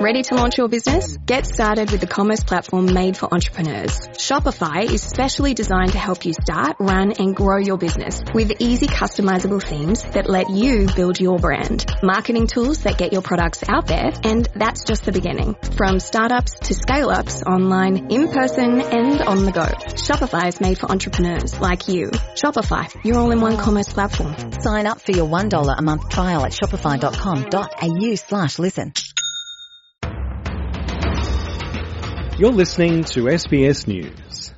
Ready to launch your business? Get started with the commerce platform made for entrepreneurs. Shopify is specially designed to help you start, run and grow your business with easy customizable themes that let you build your brand. Marketing tools that get your products out there, and that's just the beginning. From startups to scale-ups, online, in person and on the go. Shopify is made for entrepreneurs like you. Shopify, your all-in-one commerce platform. Sign up for your $1 a month trial at shopify.com.au/listen. You're listening to SBS News.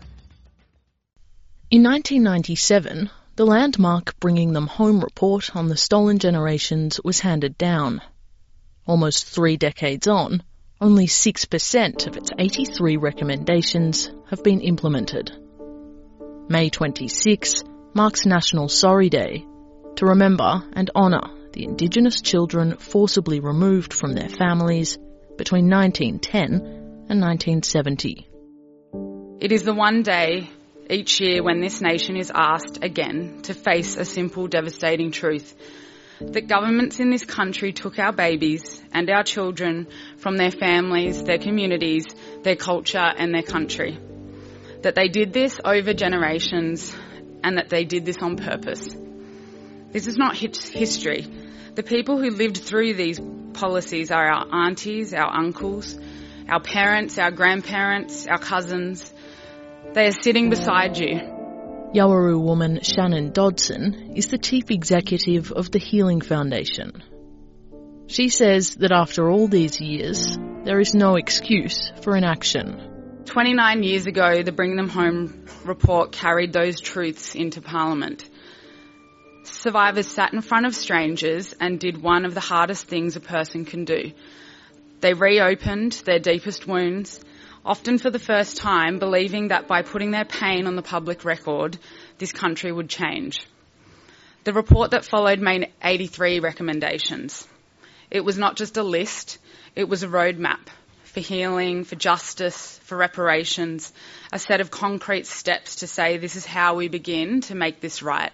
In 1997, the landmark Bringing Them Home report on the stolen generations was handed down. Almost 3 decades on, only 6% of its 83 recommendations have been implemented. May 26 marks National Sorry Day, to remember and honour the Indigenous children forcibly removed from their families between 1910 and 1970. It is the one day each year when this nation is asked again to face a simple, devastating truth. That governments in this country took our babies and our children from their families, their communities, their culture and their country. That they did this over generations and that they did this on purpose. This is not history. The people who lived through these policies are our aunties, our uncles, our parents, our grandparents, our cousins. They are sitting beside you. Yawaru woman Shannon Dodson is the chief executive of the Healing Foundation. She says that after all these years, there is no excuse for inaction. 29 years ago, the Bring Them Home report carried those truths into Parliament. Survivors sat in front of strangers and did one of the hardest things a person can do. They reopened their deepest wounds, often for the first time, believing that by putting their pain on the public record, this country would change. The report that followed made 83 recommendations. It was not just a list, it was a roadmap for healing, for justice, for reparations, a set of concrete steps to say this is how we begin to make this right.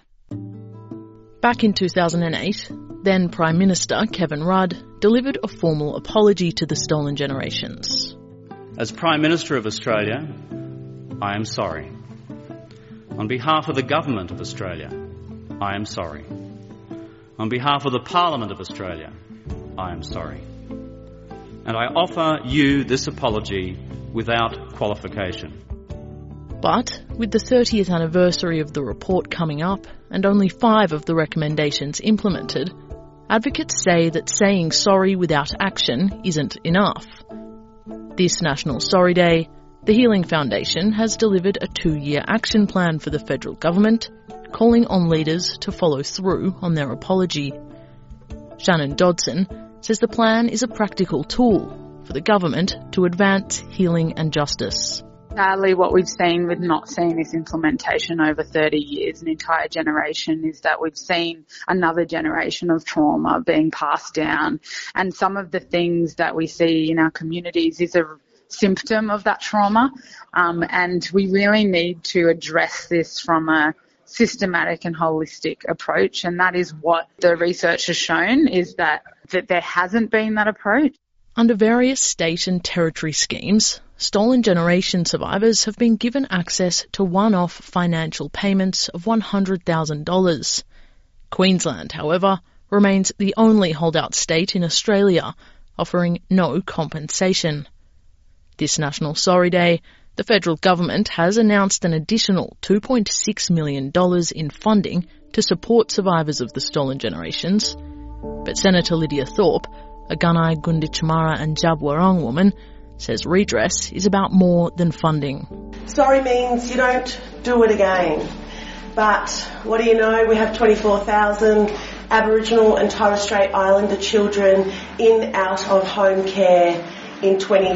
Back in 2008, then Prime Minister Kevin Rudd delivered a formal apology to the stolen generations. As Prime Minister of Australia, I am sorry. On behalf of the Government of Australia, I am sorry. On behalf of the Parliament of Australia, I am sorry. And I offer you this apology without qualification. But with the 30th anniversary of the report coming up and only 5 of the recommendations implemented, advocates say that saying sorry without action isn't enough. This National Sorry Day, the Healing Foundation has delivered a 2-year action plan for the federal government, calling on leaders to follow through on their apology. Shannon Dodson says the plan is a practical tool for the government to advance healing and justice. Sadly, what we've seen with not seeing this implementation over 30 years, an entire generation, is that we've seen another generation of trauma being passed down. And some of the things that we see in our communities is a symptom of that trauma. And we really need to address this from a systematic and holistic approach. And that is what the research has shown, is that there hasn't been that approach. Under various state and territory schemes, stolen generation survivors have been given access to one-off financial payments of $100,000. Queensland, however, remains the only holdout state in Australia offering no compensation. This National Sorry Day, the federal government has announced an additional $2.6 million in funding to support survivors of the stolen generations. But Senator Lydia Thorpe, a Gunai Gunditjmara and Djab woman, says redress is about more than funding. Sorry means you don't do it again. But what do you know? We have 24,000 Aboriginal and Torres Strait Islander children in out-of-home care in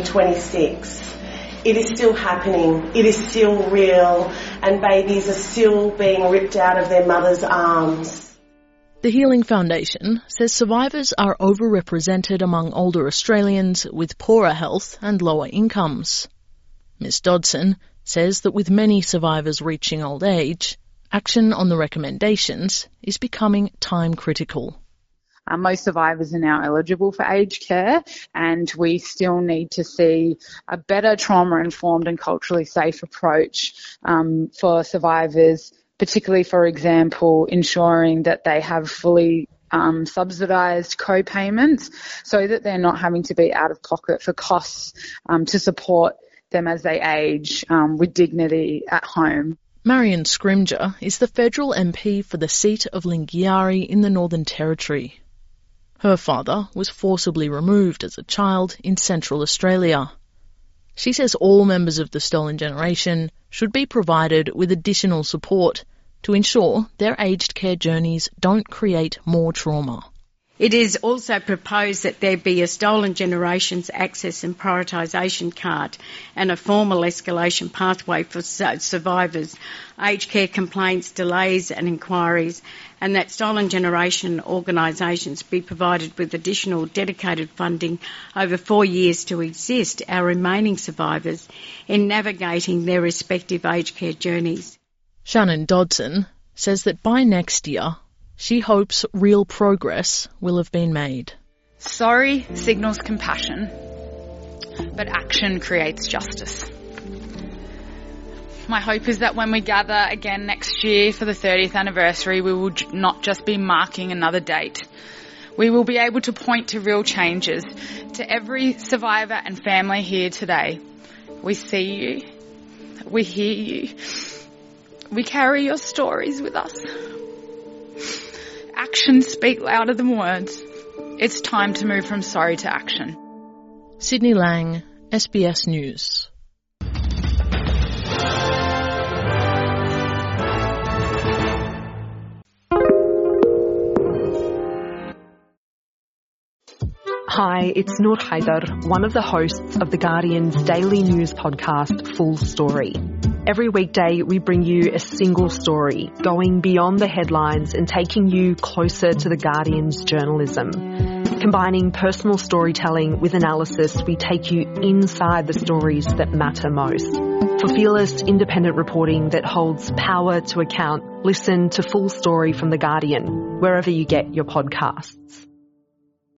2026. It is still happening. It is still real, and babies are still being ripped out of their mother's arms. The Healing Foundation says survivors are overrepresented among older Australians with poorer health and lower incomes. Ms Dodson says that with many survivors reaching old age, action on the recommendations is becoming time critical. Most survivors are now eligible for aged care, and we still need to see a better trauma-informed and culturally safe approach for survivors, particularly, for example, ensuring that they have fully subsidised co-payments so that they're not having to be out of pocket for costs to support them as they age with dignity at home. Marion Scrimger is the federal MP for the seat of Lingiari in the Northern Territory. Her father was forcibly removed as a child in Central Australia. She says all members of the Stolen Generation should be provided with additional support to ensure their aged care journeys don't create more trauma. It is also proposed that there be a Stolen Generations Access and Prioritisation card and a formal escalation pathway for survivors, aged care complaints, delays and inquiries, and that Stolen Generation organisations be provided with additional dedicated funding over 4 years to assist our remaining survivors in navigating their respective aged care journeys. Shannon Dodson says that by next year, she hopes real progress will have been made. Sorry signals compassion, but action creates justice. My hope is that when we gather again next year for the 30th anniversary, we will not just be marking another date. We will be able to point to real changes. To every survivor and family here today, we see you, we hear you, we carry your stories with us. Actions speak louder than words. It's time to move from sorry to action. Sydney Lang, SBS News. Hi, it's Noor Haider, one of the hosts of The Guardian's daily news podcast, Full Story. Every weekday, we bring you a single story, going beyond the headlines and taking you closer to The Guardian's journalism. Combining personal storytelling with analysis, we take you inside the stories that matter most. For fearless, independent reporting that holds power to account, listen to Full Story from The Guardian, wherever you get your podcasts.